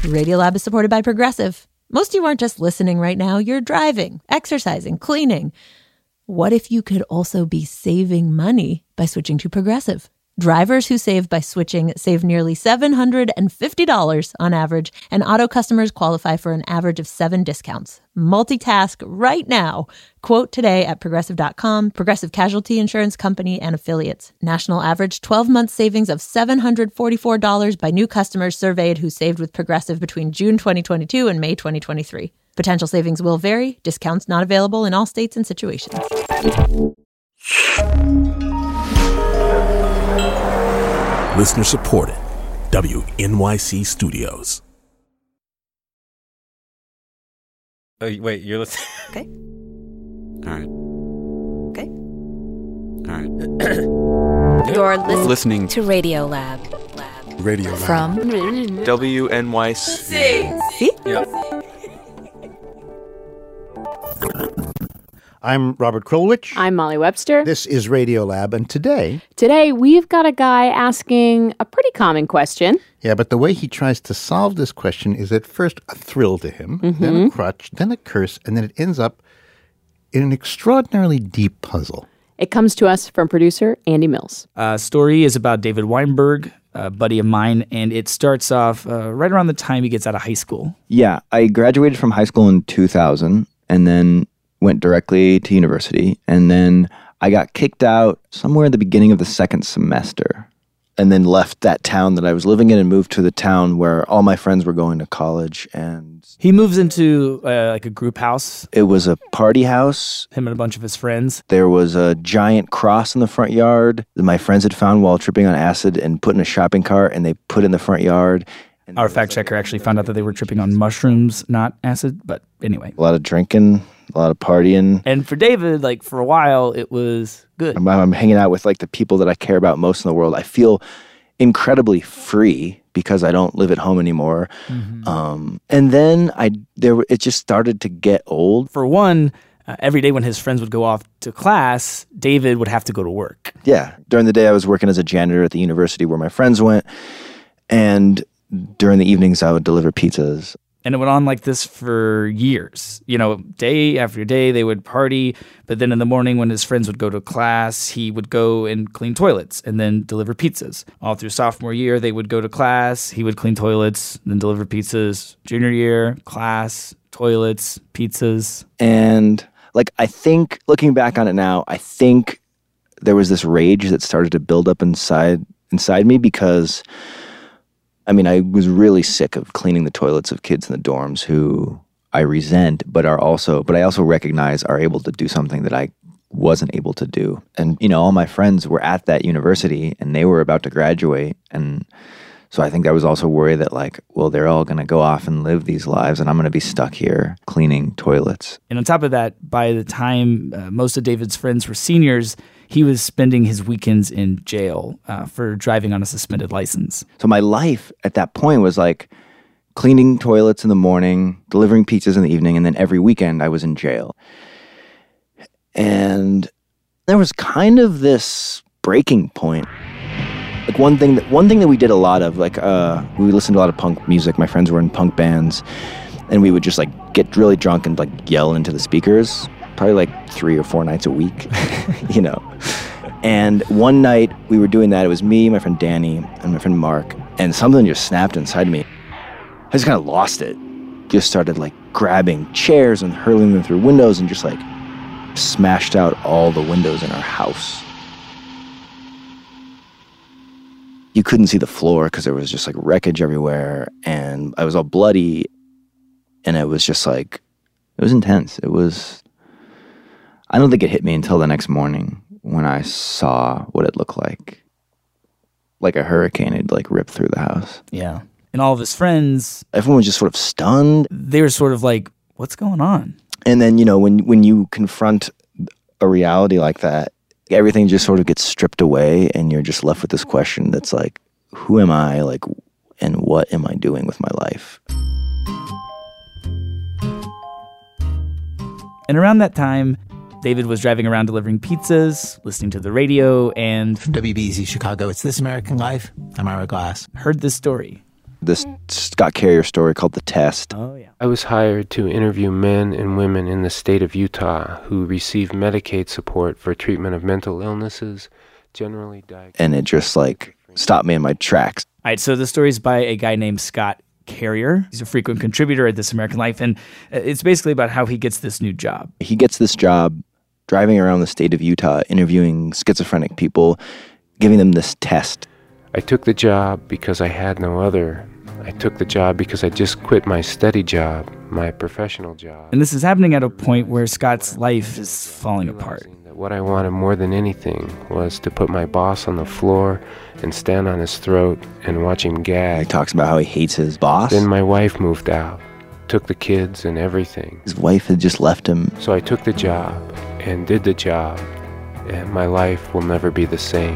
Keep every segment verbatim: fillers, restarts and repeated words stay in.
Radiolab is supported by Progressive. Most of you aren't just listening right now. You're driving, exercising, cleaning. What if you could also be saving money by switching to Progressive? Drivers who save by switching save nearly seven hundred fifty dollars on average, and auto customers qualify for an average of seven discounts. Multitask right now. Quote today at progressive dot com. Progressive Casualty Insurance Company and Affiliates. National average twelve-month savings of seven hundred forty-four dollars by new customers surveyed who saved with Progressive between June twenty twenty-two and May twenty twenty-three. Potential savings will vary. Discounts not available in all states and situations. Listener supported. W N Y C Studios. Oh, wait, you're listening? Okay. All right. Okay. All right. You're listening, Listening to Radiolab. Lab. Radio Lab. From W N Y C. See? Yeah. I'm Robert Krulwich. I'm Molly Webster. This is Radiolab, and today... Today, we've got a guy asking a pretty common question. Yeah, but the way he tries to solve this question is at first a thrill to him, Mm-hmm. then a crutch, then a curse, and then it ends up in an extraordinarily deep puzzle. It comes to us from producer Andy Mills. Uh, story is about David Weinberg, a buddy of mine, and it starts off uh, right around the time he gets out of high school. Yeah, I graduated from high school in two thousand and then went directly to university. And then I got kicked out somewhere at the beginning of the second semester. And then left that town that I was living in and moved to the town where all my friends were going to college. And He moves into uh, like a group house, it was a party house. him and a bunch of his friends. There was a giant cross in the front yard that my friends had found while tripping on acid and put in a shopping cart, and they put in the front yard. And Our fact checker actually found out that they were tripping on mushrooms, not acid, but anyway. a lot of drinking, a lot of partying. And for David, like for a while, it was good. I'm, I'm hanging out with like the people that I care about most in the world. I feel incredibly free because I don't live at home anymore. Mm-hmm. Um, and then I there it just started to get old. For one, uh, every day when his friends would go off to class, David would have to go to work. Yeah, during the day I was working as a janitor at the university where my friends went, and during the evenings I would deliver pizzas. And it went on like this for years. You know, day after day, they would party. But then in the morning when his friends would go to class, he would go and clean toilets and then deliver pizzas. All through sophomore year, they would go to class. He would clean toilets, then deliver pizzas. Junior year, class, toilets, pizzas. And like, I think, looking back on it now, I think there was this rage that started to build up inside inside me because... I mean, I was really sick of cleaning the toilets of kids in the dorms who I resent, but are also, but I also recognize are able to do something that I wasn't able to do. And, you know, all my friends were at that university and they were about to graduate. And so I think I was also worried that like, well, they're all going to go off and live these lives and I'm going to be stuck here cleaning toilets. And on top of that, by the time uh, most of David's friends were seniors, he was spending his weekends in jail uh, for driving on a suspended license. So my life at that point was like cleaning toilets in the morning, delivering pizzas in the evening, and then every weekend I was in jail. And there was kind of this breaking point. Like one thing that one thing that we did a lot of, like uh, we listened to a lot of punk music. My friends were in punk bands, and we would just like get really drunk and like yell into the speakers. Probably like three or four nights a week, you know. And one night we were doing that. It was me, my friend Danny, and my friend Mark. And something just snapped inside me. I just kind of lost it. Just started like grabbing chairs and hurling them through windows and just like smashed out all the windows in our house. You couldn't see the floor because there was just like wreckage everywhere. And I was all bloody. And it was just like, it was intense. It was... I don't think it hit me until the next morning when I saw what it looked like. Like a hurricane had like ripped through the house. Yeah. And all of his friends... Everyone was just sort of stunned. They were sort of like, what's going on? And then, you know, when when you confront a reality like that, everything just sort of gets stripped away and you're just left with this question that's like, who am I? Like, and what am I doing with my life? And around that time, David was driving around delivering pizzas, listening to the radio, and... From W B Z Chicago, it's This American Life. I'm Ira Glass. Heard this story. This Scott Carrier story called The Test. Oh, yeah. I was hired to interview men and women in the state of Utah who receive Medicaid support for treatment of mental illnesses, generally diagnosed. And it just like stopped me in my tracks. All right, so the story's by a guy named Scott Carrier. He's a frequent contributor at This American Life, and it's basically about how he gets this new job. He gets this job driving around the state of Utah, interviewing schizophrenic people, giving them this test. I took the job because I had no other. I took the job because I just quit my steady job, my professional job. And this is happening at a point where Scott's life is falling apart. That what I wanted more than anything was to put my boss on the floor and stand on his throat and watch him gag. He talks about how he hates his boss. Then my wife moved out, took the kids and everything. His wife had just left him. So I took the job and did the job, and my life will never be the same.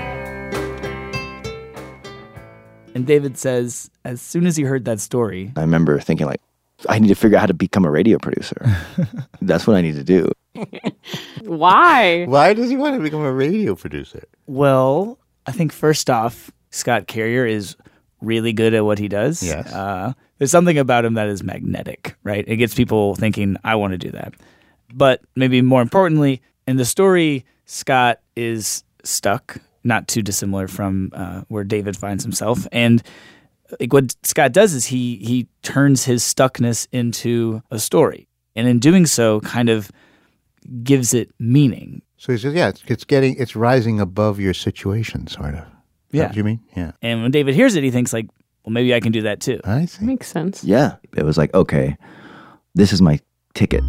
And David says, as soon as he heard that story, I remember thinking like, I need to figure out how to become a radio producer. That's what I need to do. Why? Why does he want to become a radio producer? well, I think first off, Scott Carrier is really good at what he does. Yes. Uh, there's something about him that is magnetic, right? It gets people thinking, I want to do that. But maybe more importantly, in the story, Scott is stuck, not too dissimilar from uh, where David finds himself. And like what Scott does is he he turns his stuckness into a story. And in doing so, kind of gives it meaning. So he says, yeah, it's, it's getting, it's rising above your situation, sort of. Is Yeah. that what you mean? Yeah. And when David hears it, he thinks like, well, maybe I can do that too. I see. Makes sense. Yeah. It was like, okay, this is my ticket.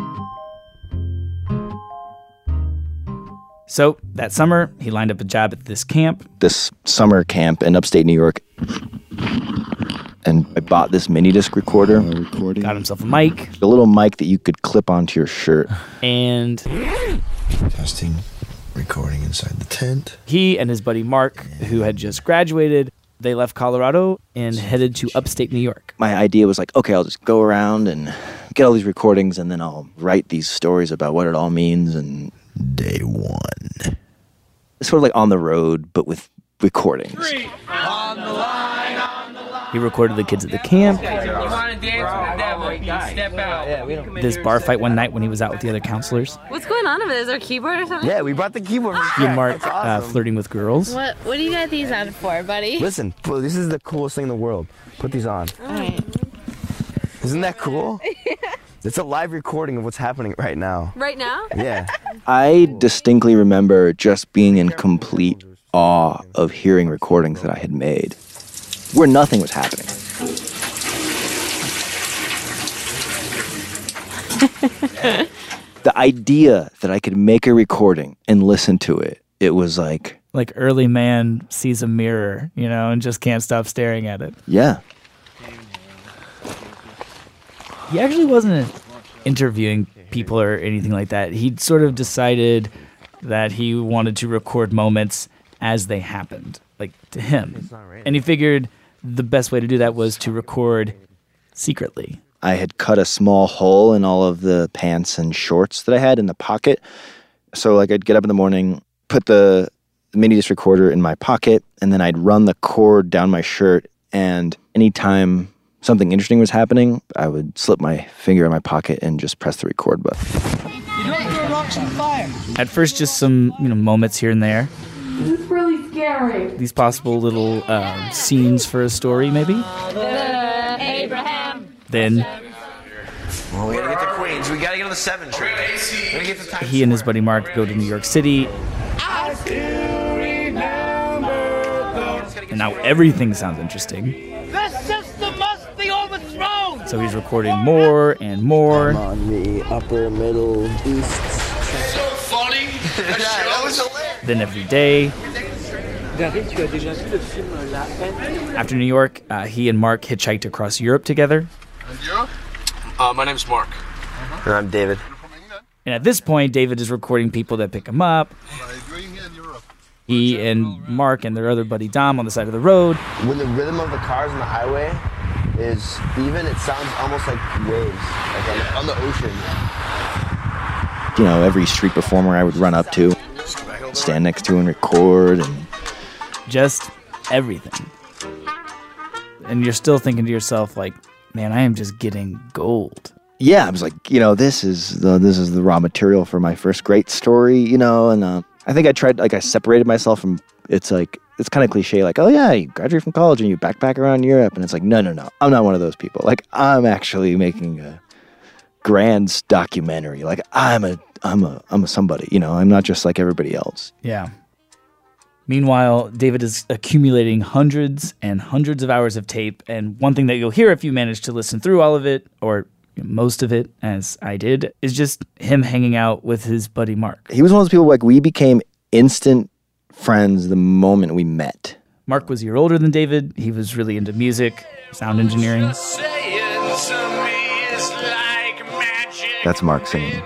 So that summer, he lined up a job at this camp. This summer camp in upstate New York. And I bought this mini disc recorder. Got himself a mic. A little mic that you could clip onto your shirt. And Testing, recording inside the tent. he and his buddy Mark, who had just graduated, they left Colorado and headed to upstate New York. My idea was like, okay, I'll just go around and get all these recordings and then I'll write these stories about what it all means. And Day one. it's sort of like on the road, but with recordings. He recorded the kids at the camp. This bar fight one night when he was out with the other counselors. What's going on over there? Is there a keyboard or something? Yeah, we brought the keyboard. He and Mark uh, flirting with girls. What What do you got these on for, buddy? Listen, well, this is the coolest thing in the world. Put these on. All right. Isn't that cool? It's a live recording of what's happening right now. Right now? Yeah. I distinctly remember just being in complete awe of hearing recordings that I had made where nothing was happening. The idea that I could make a recording and listen to it, it was like... Like early man sees a mirror, you know, and just can't stop staring at it. Yeah. He actually wasn't interviewing people or anything like that. He'd sort of decided that he wanted to record moments as they happened, like to him. And he figured the best way to do that was to record secretly. I had cut a small hole in all of the pants and shorts that I had in the pocket. So like I'd get up in the morning, put the mini disc recorder in my pocket, and then I'd run the cord down my shirt, and anytime something interesting was happening, I would slip my finger in my pocket and just press the record button. You don't throw rocks on fire. At first, just some you know moments here and there. This is really scary. These possible little uh, scenes for a story, maybe. Uh, Abraham. Then Well, we gotta get to Queens. We gotta get on the seven train. We gotta get to Times he and his buddy Mark go to New York City. I still remember. And now everything sounds interesting. The system must be overthrown. So he's recording more and more. I'm on the upper middle east. So funny. That was hilarious. Then every day. After New York, uh, he and Mark hitchhiked across Europe together. And you? Uh, my name's Mark. And I'm David. And at this point, David is recording people that pick him up. He and Mark and their other buddy Dom on the side of the road. When the rhythm of the cars on the highway is even, it sounds almost like waves, like on, on the ocean. You know, every street performer I would run up to, stand next to and record, and just everything. and you're still thinking to yourself, like, man, I am just getting gold. Yeah, I was like, you know, this is the this is the raw material for my first great story, you know, and uh, I think I tried, like, I separated myself from, it's like, it's kind of cliche, like, oh yeah, you graduate from college and you backpack around Europe, and it's like, no, no, no, I'm not one of those people. Like, I'm actually making a grand documentary. Like, I'm a, I'm a, I'm a somebody, you know, I'm not just like everybody else. Yeah. Meanwhile, David is accumulating hundreds and hundreds of hours of tape, and one thing that you'll hear if you manage to listen through all of it, or most of it, as I did, is just him hanging out with his buddy Mark. He was one of those people, like, we became instant friends the moment we met. Mark was a year older than David. He was really into music, sound engineering. That's Mark singing.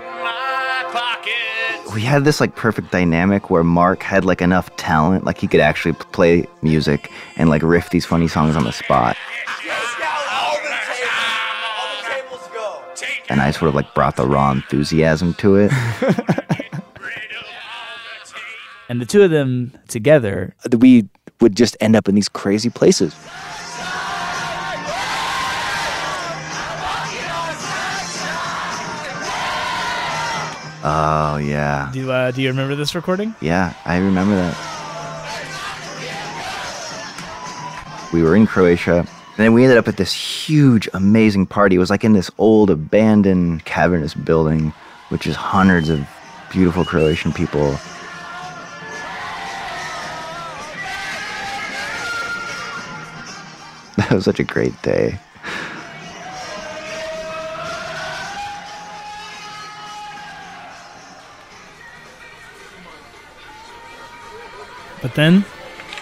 We had this, like, perfect dynamic where Mark had, like, enough talent, like he could actually play music and, like, riff these funny songs on the spot. And I sort of, like, brought the raw enthusiasm to it. And the two of them together, we would just end up in these crazy places. Oh, yeah. Do uh, do you remember this recording? Yeah, I remember that. We were in Croatia, and then we ended up at this huge, amazing party. It was like in this old, abandoned, cavernous building, which is hundreds of beautiful Croatian people. That was such a great day. But then, Do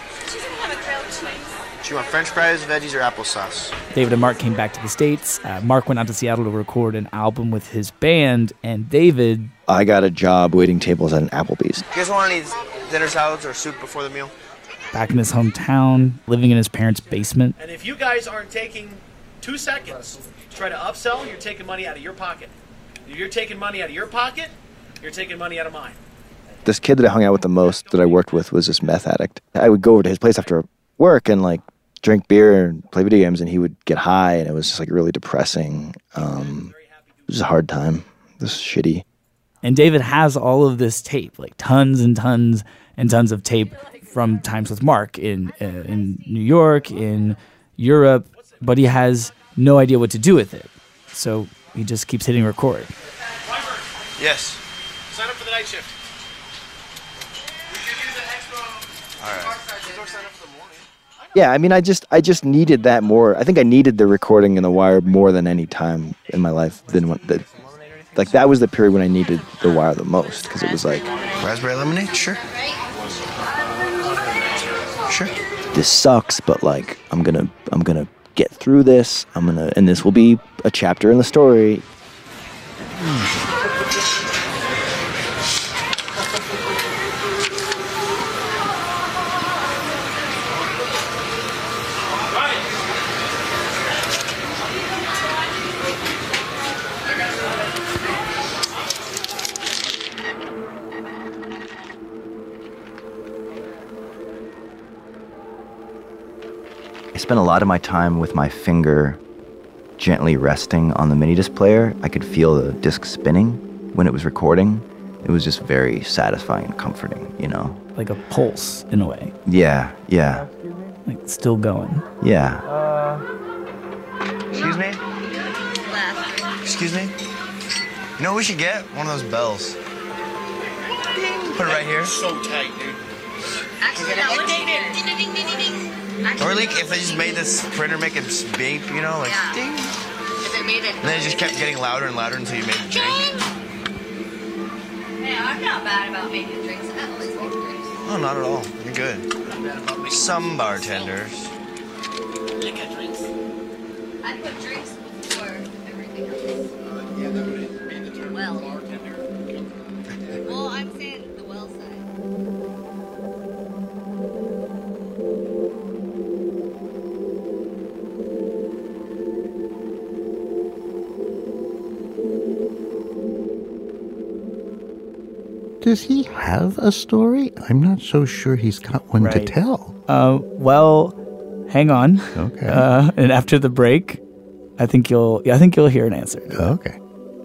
you want French fries, veggies, or applesauce? David and Mark came back to the States. Uh, Mark went out to Seattle to record an album with his band, and David... I got a job waiting tables at an Applebee's. You guys want any dinner salads or soup before the meal? Back in his hometown, living in his parents' basement. And if you guys aren't taking two seconds to try to upsell, you're taking money out of your pocket. If you're taking money out of your pocket, you're taking money out of mine. This kid that I hung out with the most, that I worked with, was this meth addict. I would go over to his place after work and, like, drink beer and play video games, and he would get high, and it was just, like, really depressing. Um, it was a hard time. It was shitty. And David has all of this tape, like tons and tons and tons of tape from times with Mark in uh, in New York, in Europe, but he has no idea what to do with it. So he just keeps hitting record. Yes. Sign up for the night shift. All right. Yeah, I mean, I just I just needed that more. I think I needed the recording in The Wire more than any time in my life. Than when, the, like, that was the period when I needed The Wire the most, because it was like... Raspberry lemonade? Sure. Sure. This sucks, but, like, I'm gonna I'm gonna get through this. I'm gonna, and this will be a chapter in the story. I spent a lot of my time with my finger gently resting on the mini disc player. I could feel the disc spinning when it was recording. It was just very satisfying and comforting, you know? Like a pulse, in a way. Yeah, yeah. Like, still going. Yeah. Uh, excuse me? Excuse me? You know what we should get? One of those bells. Ding. Put it right here. So tight, dude. Actually, that would be good. Ding, ding, ding, ding, ding. Or like if they just made this printer make it beep, you know, like yeah. ding. If it made it. And then it just kept getting louder and louder until you made a drink. Hey, I'm not bad about making drinks. I always make drinks. Oh, not at all. You're good. Some bartenders. Lick at drinks. I put drinks before everything else. Uh, yeah, that would be the term well. bartender. Well, I'm saying the well side. Does he have a story? I'm not so sure he's got one to Right. tell. Uh, well, hang on. Okay. Uh, and after the break, I think you'll I think you'll hear an answer. Okay.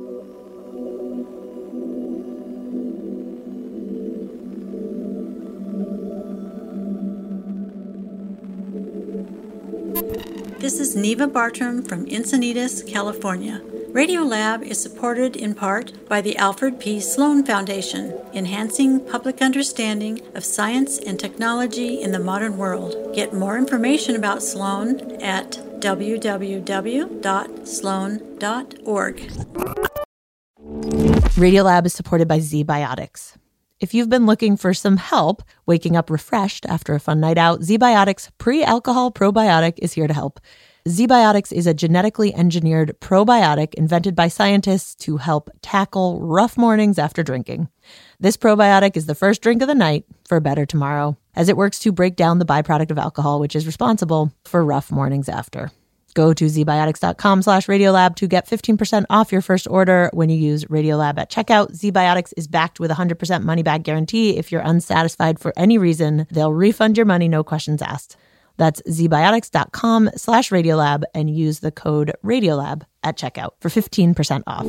This is Neva Bartram from Encinitas, California. Radiolab is supported in part by the Alfred P. Sloan Foundation, enhancing public understanding of science and technology in the modern world. Get more information about Sloan at w w w dot sloan dot org. Radiolab is supported by ZBiotics. If you've been looking for some help waking up refreshed after a fun night out, ZBiotics Pre-Alcohol Probiotic is here to help. ZBiotics is a genetically engineered probiotic invented by scientists to help tackle rough mornings after drinking. This probiotic is the first drink of the night for a better tomorrow, as it works to break down the byproduct of alcohol, which is responsible for rough mornings after. Go to zbiotics.com slash Radiolab to get fifteen percent off your first order when you use Radiolab at checkout. ZBiotics is backed with a one hundred percent money-back guarantee. If you're unsatisfied for any reason, they'll refund your money, no questions asked. That's zbiotics.com slash Radiolab and use the code Radiolab at checkout for fifteen percent off.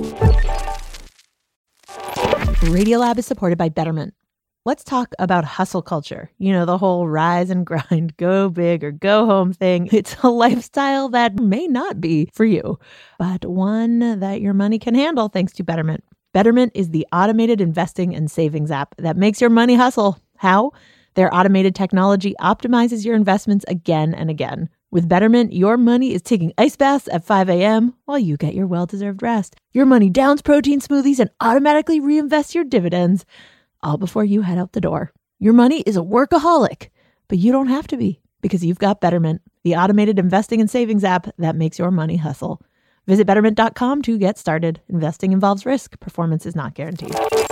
Radiolab is supported by Betterment. Let's talk about hustle culture. You know, the whole rise and grind, go big or go home thing. It's a lifestyle that may not be for you, but one that your money can handle thanks to Betterment. Betterment is the automated investing and savings app that makes your money hustle. How? Their automated technology optimizes your investments again and again. With Betterment, your money is taking ice baths at five a.m. while you get your well-deserved rest. Your money downs protein smoothies and automatically reinvests your dividends, all before you head out the door. Your money is a workaholic, but you don't have to be, because you've got Betterment, the automated investing and savings app that makes your money hustle. Visit betterment dot com to get started. Investing involves risk. Performance is not guaranteed.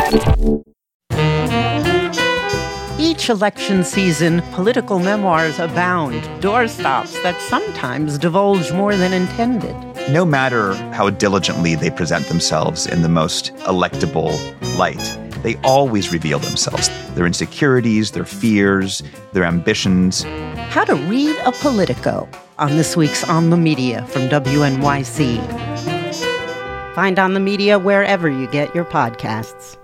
Each election season, political memoirs abound, doorstops that sometimes divulge more than intended. No matter how diligently they present themselves in the most electable light, they always reveal themselves, their insecurities, their fears, their ambitions. How to read a Politico on this week's On the Media from W N Y C. Find On the Media wherever you get your podcasts.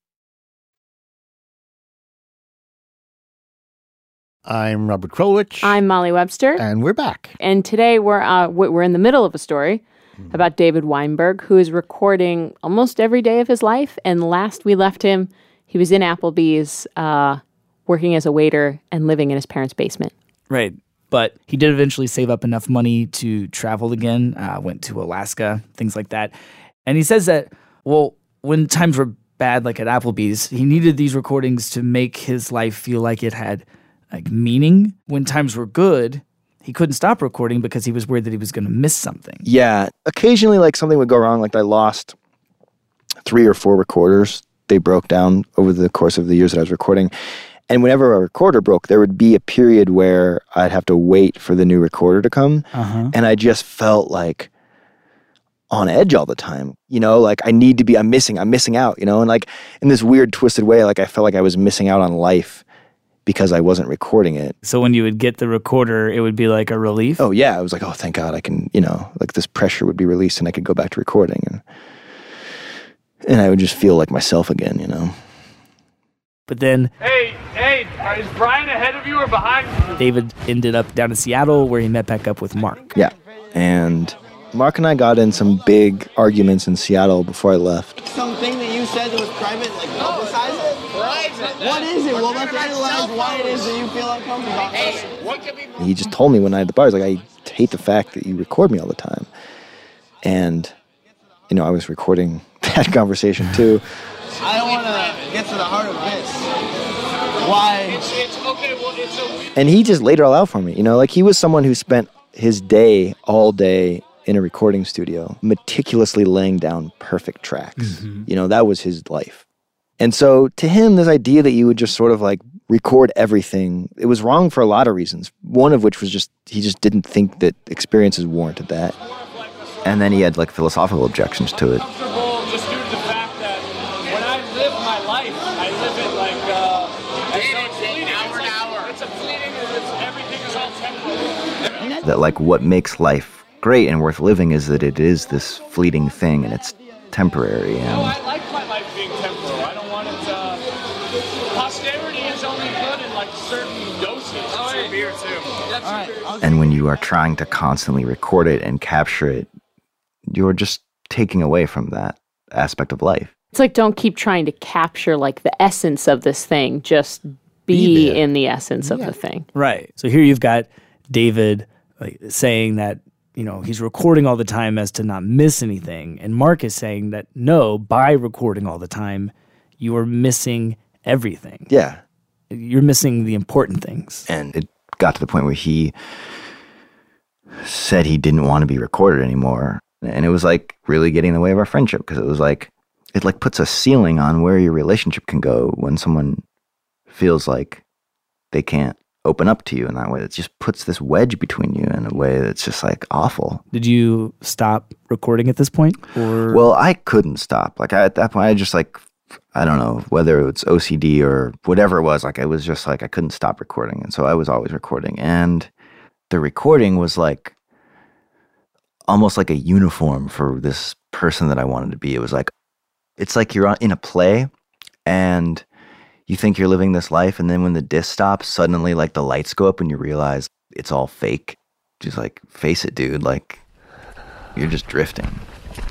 I'm Robert Krulwich. I'm Molly Webster. And we're back. And today we're uh, we're in the middle of a story about David Weinberg, who is recording almost every day of his life. And last we left him, he was in Applebee's, uh, working as a waiter and living in his parents' basement. Right. But he did eventually save up enough money to travel again, uh, went to Alaska, things like that. And he says that, well, when times were bad, like at Applebee's, he needed these recordings to make his life feel like it had like meaning. When times were good, he couldn't stop recording because he was worried that he was going to miss something. Yeah. Occasionally, like, something would go wrong. Like, I lost three or four recorders. They broke down over the course of the years that I was recording. And whenever a recorder broke, there would be a period where I'd have to wait for the new recorder to come. Uh-huh. And I just felt like on edge all the time. You know, like, I need to be, I'm missing, I'm missing out, you know? And, like, in this weird, twisted way, like, I felt like I was missing out on life because I wasn't recording it. So when you would get the recorder, it would be like a relief? Oh, yeah. I was like, oh, thank God I can, you know, like, this pressure would be released and I could go back to recording. And and I would just feel like myself again, you know? But then Hey, hey, is Brian ahead of you or behind you? David ended up down in Seattle where he met back up with Mark. Yeah. And Mark and I got in some big arguments in Seattle before I left. Something that you said that was private, like publicize it? Private? What is it? Well, let's analyze why it is that you feel uncomfortable about this. What can be... He just told me one night at the bar, he's like, I hate the fact that you record me all the time. And, you know, I was recording that conversation too. I don't want to get to the heart of this. Why? It's, it's, okay, well, it's a... And he just laid it all out for me. You know, like, he was someone who spent his day, all day, in a recording studio, meticulously laying down perfect tracks. Mm-hmm. You know, that was his life. And so to him, this idea that you would just sort of like record everything, it was wrong for a lot of reasons. One of which was just, he just didn't think that experiences warranted that. And then he had like philosophical objections to it. Just due to the fact that when I live my life, I live it like, uh, as though it's fleeting. It's like, it's a fleeting, it's, everything is all temporary. that like what makes life great and worth living is that it is this fleeting thing and it's temporary. And No, I like my life being temporal. I don't want it to... Posterity is only good in like certain doses. Oh, hey. Beer too. That's all right. and when you are trying to constantly record it and capture it, you're just taking away from that aspect of life. It's like, don't keep trying to capture like the essence of this thing. Just be, Be there. in the essence of the thing. Right. So here you've got David like, saying that, you know, he's recording all the time as to not miss anything. And Mark is saying that, no, by recording all the time, you are missing everything. Yeah. You're missing the important things. And it got to the point where he said he didn't want to be recorded anymore. And it was like really getting in the way of our friendship because it was like, it like puts a ceiling on where your relationship can go when someone feels like they can't open up to you in that way. It just puts this wedge between you in a way that's just like awful. Did you stop recording at this point? Or Well, I couldn't stop. Like I, at that point, I just like, I don't know, whether it's O C D or whatever it was, like it was just like I couldn't stop recording. And so I was always recording. And the recording was like almost like a uniform for this person that I wanted to be. It was like, it's like you're in a play and you think you're living this life. And then when the disc stops, suddenly like the lights go up and you realize it's all fake. Just like, face it, dude. Like, you're just drifting.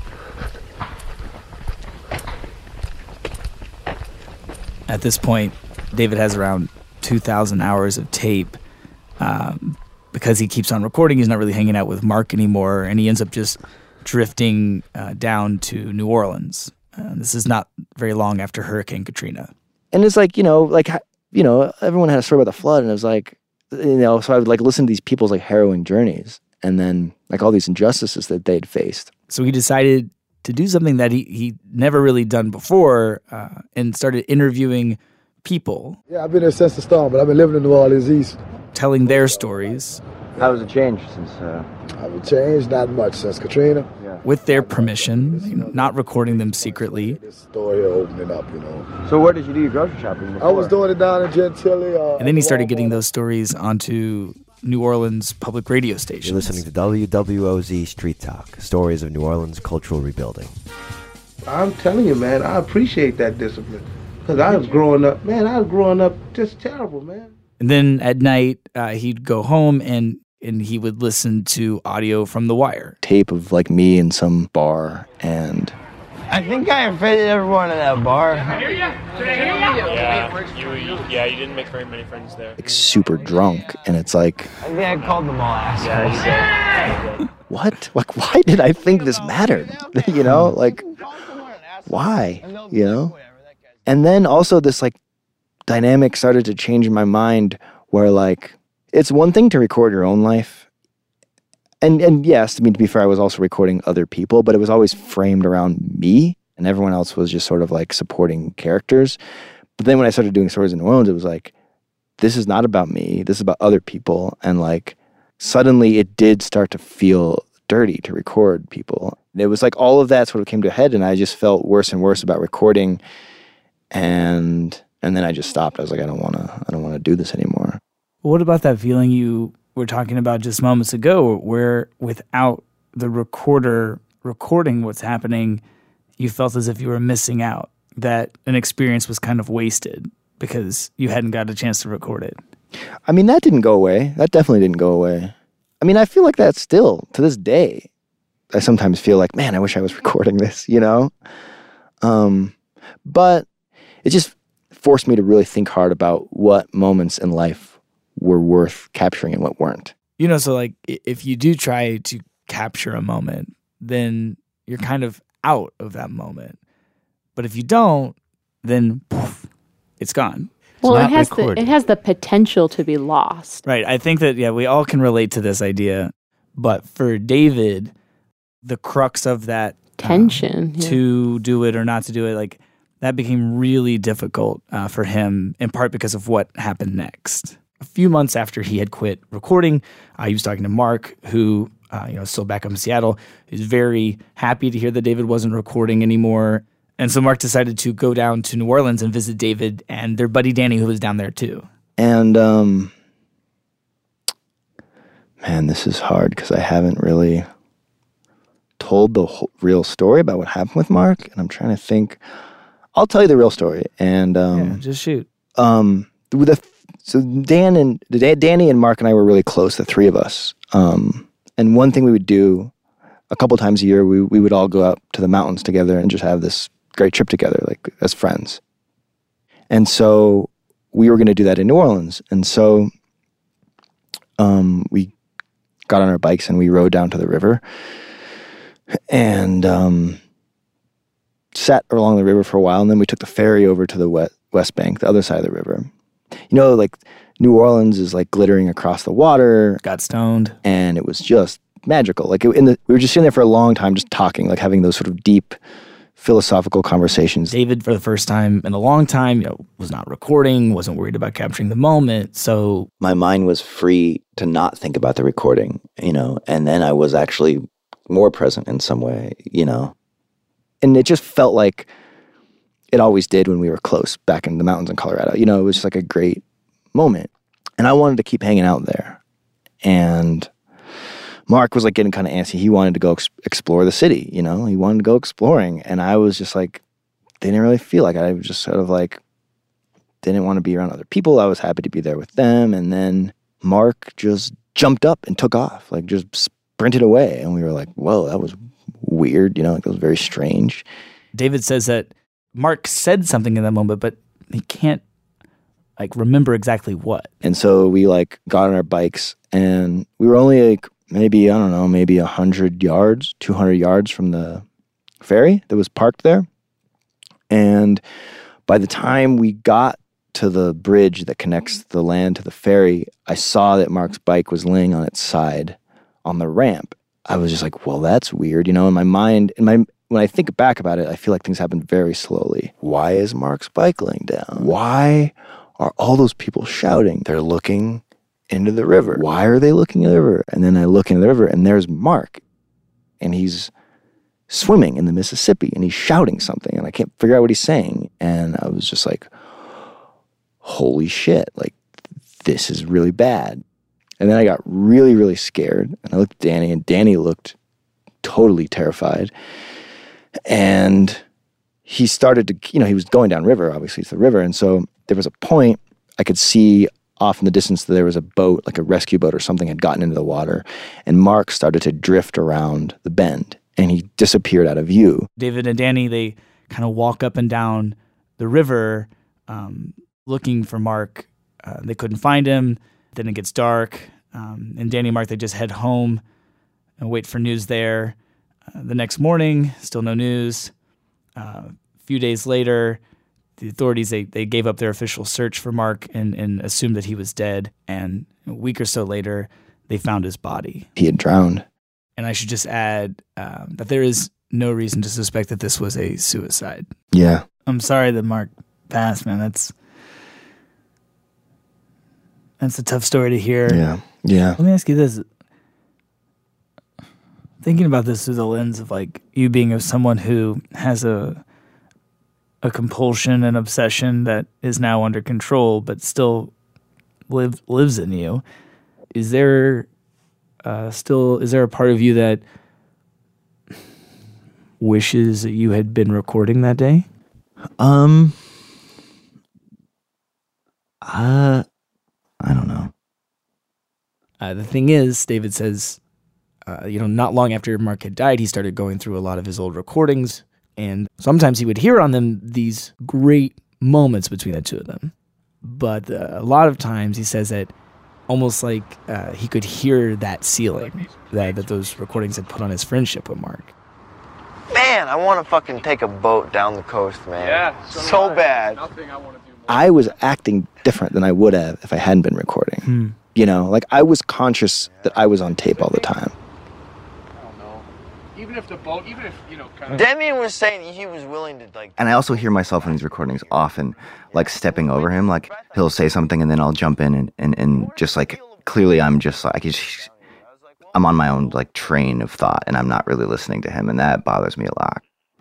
At this point, David has around two thousand hours of tape. Um, because he keeps on recording, he's not really hanging out with Mark anymore, and he ends up just drifting uh, down to New Orleans. Uh, this is not very long after Hurricane Katrina. And it's like, you know, like, you know, everyone had a story about the flood, and it was like, you know, so I would like listen to these people's like harrowing journeys and then like all these injustices that they'd faced. So he decided to do something that he he never really done before uh, and started interviewing people. Yeah, I've been there since the storm, but I've been living in New Orleans East. Telling their stories. How has it changed since? Uh... I've changed not much since Katrina. Yeah. With their permission, you know, not recording them secretly. This store here opening up, you know. So where did you do your grocery shopping before? I was doing it down in Gentilly. Uh, and then he started getting those stories onto New Orleans public radio stations. You're listening to W W O Z Street Talk, stories of New Orleans cultural rebuilding. I'm telling you, man, I appreciate that discipline. Because I was growing up, man, I was growing up just terrible, man. And then at night, uh, he'd go home and, and he would listen to audio from The Wire. Tape of like me in some bar and... I think I offended everyone in that bar. Yeah, you, you, yeah, you didn't make very many friends there. like super drunk, and it's like... I think I called them all assholes. What? Like, why did I think this mattered? You know, like, why? You know? And then also this like dynamic started to change in my mind where like, it's one thing to record your own life. And and yes, I mean, to be fair, I was also recording other people, but it was always framed around me and everyone else was just sort of like supporting characters. But then when I started doing stories in New Orleans, it was like, this is not about me. This is about other people. And like, suddenly it did start to feel dirty to record people. It was like all of that sort of came to a head and I just felt worse and worse about recording. And and then I just stopped. I was like, I don't want to. I don't want to do this anymore. What about that feeling you were talking about just moments ago, where without the recorder recording what's happening, you felt as if you were missing out, that an experience was kind of wasted because you hadn't got a chance to record it? I mean, that didn't go away. That definitely didn't go away. I mean, I feel like that still to this day. I sometimes feel like, man, I wish I was recording this. You know, um, but. It just forced me to really think hard about what moments in life were worth capturing and what weren't. You know, so like if you do try to capture a moment, then you're kind of out of that moment. But if you don't, then poof, it's gone. Well, it has the, it has the potential to be lost. Right. I think that, yeah, we all can relate to this idea. But for David, the crux of that tension um, yeah. to do it or not to do it, like, that became really difficult uh, for him, in part because of what happened next. A few months after he had quit recording, uh, he was talking to Mark, who uh, you know, is still back up in Seattle. He was very happy to hear that David wasn't recording anymore. And so Mark decided to go down to New Orleans and visit David and their buddy Danny, who was down there too. And um, man, this is hard because I haven't really told the whole, real story about what happened with Mark, and I'm trying to think. I'll tell you the real story, and um, yeah, just shoot. Um, the so Dan and Danny and Mark and I were really close, the three of us. Um, and one thing we would do a couple times a year, we we would all go out to the mountains together and just have this great trip together, like as friends. And so we were going to do that in New Orleans, and so um, we got on our bikes and we rode down to the river, and um, sat along the river for a while, and then we took the ferry over to the west, west bank, the other side of the river. You know, like New Orleans is like glittering across the water. Got stoned. And it was just magical. Like it, in the, we were just sitting there for a long time just talking, like having those sort of deep philosophical conversations. David, for the first time in a long time, you know, was not recording, wasn't worried about capturing the moment. So my mind was free to not think about the recording, you know, and then I was actually more present in some way, you know. And it just felt like it always did when we were close back in the mountains in Colorado. You know, it was just like a great moment. And I wanted to keep hanging out there. And Mark was like getting kind of antsy. He wanted to go ex- explore the city, you know? He wanted to go exploring. And I was just like, didn't really feel like it. I was just sort of like, didn't want to be around other people. I was happy to be there with them. And then Mark just jumped up and took off, like just sprinted away. And we were like, whoa, that was weird, you know? Like, it was very strange. David says that Mark said something in that moment, but he can't like remember exactly what. And so we like got on our bikes, and we were only like maybe, I don't know, maybe one hundred yards, two hundred yards from the ferry that was parked there. And by the time we got to the bridge that connects the land to the ferry, I saw that Mark's bike was laying on its side on the ramp. I was just like, well, that's weird. You know, in my mind, in my when I think back about it, I feel like things happen very slowly. Why is Mark's bike laying down? Why are all those people shouting? They're looking into the river. Why are they looking in the river? And then I look into the river, and there's Mark, and he's swimming in the Mississippi, and he's shouting something, and I can't figure out what he's saying. And I was just like, holy shit, like, this is really bad. And then I got really, really scared, and I looked at Danny, and Danny looked totally terrified. And he started to, you know, he was going downriver, obviously it's the river, and so there was a point I could see off in the distance that there was a boat, like a rescue boat or something had gotten into the water, and Mark started to drift around the bend, and he disappeared out of view. David and Danny, they kind of walk up and down the river um, looking for Mark. Uh, they couldn't find him. Then it gets dark, um, and Danny and Mark, they just head home and wait for news there. Uh, the next morning, still no news. Uh, a few days later, the authorities, they, they gave up their official search for Mark and, and assumed that he was dead. And a week or so later, they found his body. He had drowned. And I should just add um, that there is no reason to suspect that this was a suicide. Yeah. I'm sorry that Mark passed, man. That's that's a tough story to hear. Yeah, yeah. Let me ask you this. Thinking about this through the lens of like you being of someone who has a a compulsion and obsession that is now under control, but still live lives in you. Is there uh, still is there a part of you that wishes that you had been recording that day? Um, uh, I don't know. Uh, the thing is, David says, uh, you know, not long after Mark had died, he started going through a lot of his old recordings, and sometimes he would hear on them these great moments between the two of them. But uh, a lot of times he says that almost like uh, he could hear that ceiling that, that those recordings had put on his friendship with Mark. Man, I want to fucking take a boat down the coast, man. Yeah, so, so bad. Nothing I want to do more. I was acting different than I would have if I hadn't been recording. Hmm. You know, like I was conscious that I was on tape all the time. I don't know. Even if the boat, even if, you know, kind of... Demi was saying he was willing to, like... And I also hear myself in these recordings often, like, stepping over him. Like, he'll say something, and then I'll jump in, and, and, and just, like, clearly I'm just, like, he's, I'm on my own, like, train of thought, and I'm not really listening to him, and that bothers me a lot.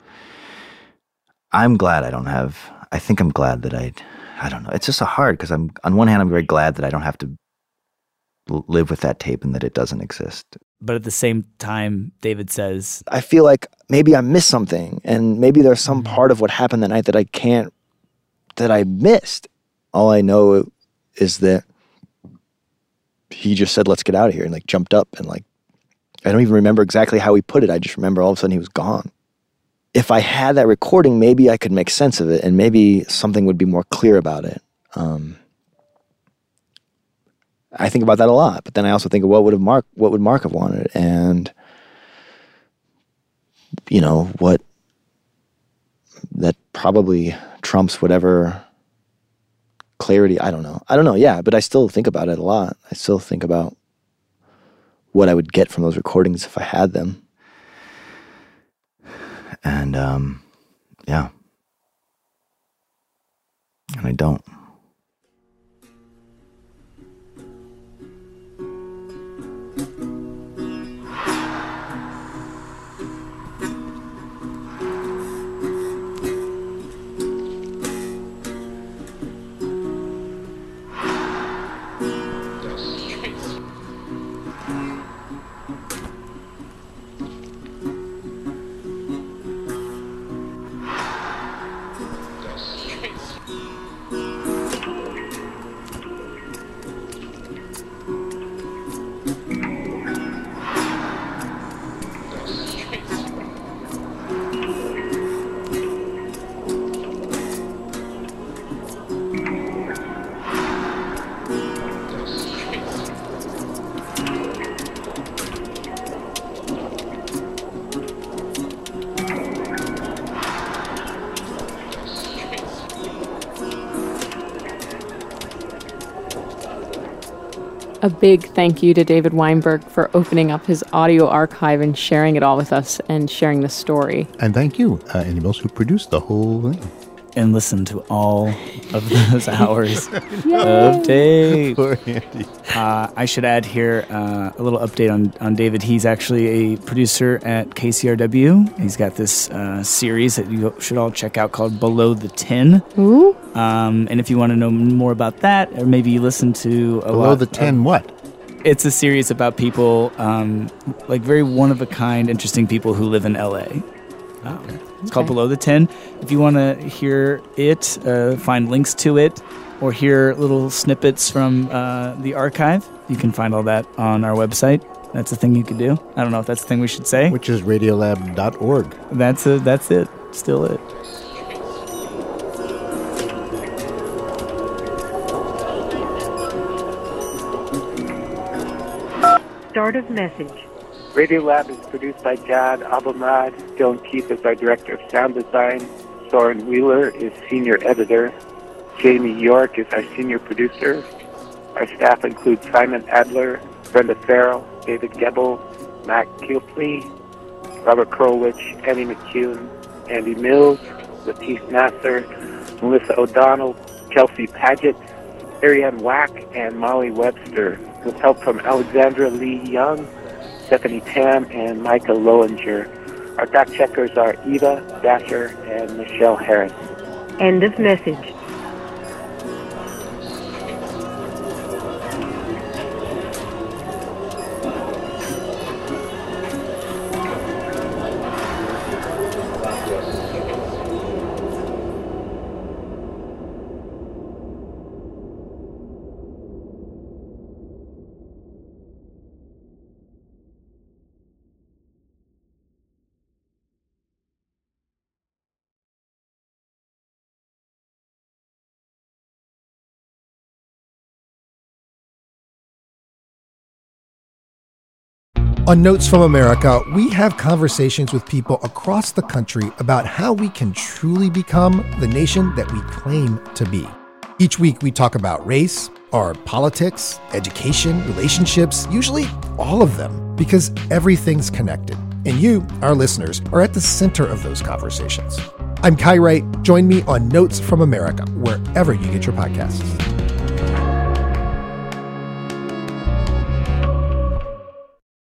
I'm glad I don't have... I think I'm glad that I... I don't know. It's just so hard, because I'm on one hand, I'm very glad that I don't have to l- live with that tape and that it doesn't exist. But at the same time, David says, I feel like maybe I missed something, and maybe there's some part of what happened that night that I can't, that I missed. All I know is that he just said, let's get out of here, and like jumped up, and like, I don't even remember exactly how he put it. I just remember all of a sudden he was gone. If I had that recording, maybe I could make sense of it, and maybe something would be more clear about it. Um, I think about that a lot, but then I also think of what would have Mark, what would Mark have wanted, and you know what, that probably trumps whatever clarity. I don't know. I don't know. Yeah, but I still think about it a lot. I still think about what I would get from those recordings if I had them. And, um, yeah. And I don't. A big thank you to David Weinberg for opening up his audio archive and sharing it all with us and sharing the story. And thank you, uh, Andy Mills, who produced the whole thing. And listen to all of those hours of tape. Poor Andy. Uh, I should add here uh, a little update on, on David. He's actually a producer at K C R W. He's got this uh, series that you should all check out called Below the Tin. Ooh. Um, and if you want to know more about that, or maybe you listen to a Below lot the Tin, of, what? It's a series about people, um, like very one-of-a-kind, interesting people who live in L A. Um, okay. It's called Below the Tin. If you want to hear it, uh, find links to it, or hear little snippets from uh, the archive, you can find all that on our website. That's a thing you could do. I don't know if that's the thing we should say. Which is radiolab dot org. That's a, that's it. Still it. Start of message. Radiolab is produced by Jad Abumrad. Dylan Keith is our director of sound design. Soren Wheeler is senior editor. Jamie York is our senior producer. Our staff includes Simon Adler, Brenda Farrell, David Gebel, Matt Kilpley, Robert Krolwich, Annie McCune, Andy Mills, Latif Nasser, Melissa O'Donnell, Kelsey Paget, Ariane Wack, and Molly Webster, with help from Alexandra Lee Young, Stephanie Tam, and Micah Lowinger. Our fact checkers are Eva Dasher and Michelle Harris. End of message. On Notes from America, we have conversations with people across the country about how we can truly become the nation that we claim to be. Each week we talk about race, our politics, education, relationships, usually all of them, because everything's connected. And you, our listeners, are at the center of those conversations. I'm Kai Wright. Join me on Notes from America, wherever you get your podcasts.